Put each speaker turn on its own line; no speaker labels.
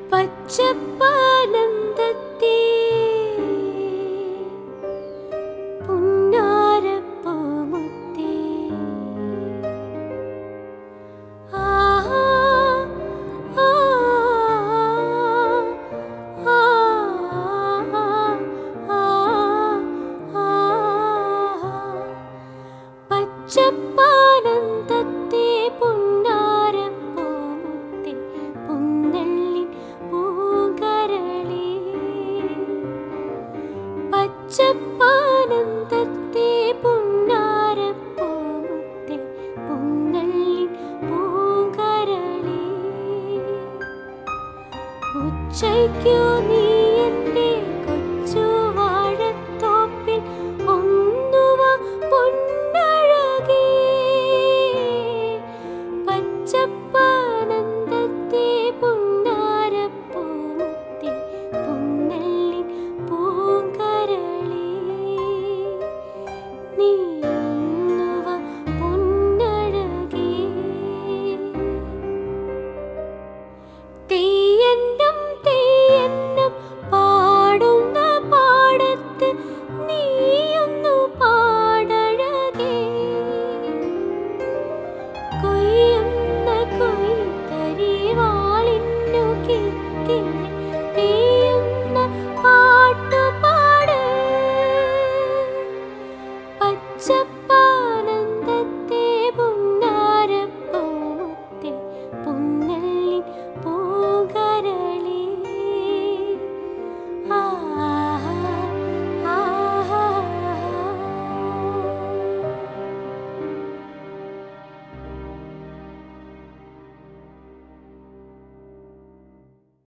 പച്ചപ്പാനന്ദത്തെ പുന്നാരപ്പൂമുത്തേ പച്ചപ്പാനന്ദത്തെ പുന്നാരപ്പൂമുത്തേ പുന്നല്ലിൻ പൂങ്കരളേ പച്ചപ്പാനന്ദത്തെ പുന്നാരപ്പൂമുത്തേ പുന്നല്ലിൻ പൂങ്കരളേ ഉച്ചയ്ക്കു നീ എൻ്റെ കൊച്ചു വാഴത്തോപ്പിൽ ഒന്നുവ പൊന്നഴകേ പച്ചപ്പാനന്ദത്തെ പുന്നാരപ്പൂമുത്തേ പുന്നല്ലിൻ പൂങ്കരളേ നീ ഒന്നുവ പൊന്നഴകേ തെയ്യന്നം തെയ്യന്നം പാടുന്ന പാടത്ത് നീയൊന്നു പാടഴകേ കൊയ്യുന്ന കൊയ്ത്തരിവാളിന്നു കിക്കിളി പെയ്യുന്ന പാട്ടുപാട് പച്ചപ്പാനന്ദത്തെ പുന്നാരപ്പൂമുത്തേ പുന്ന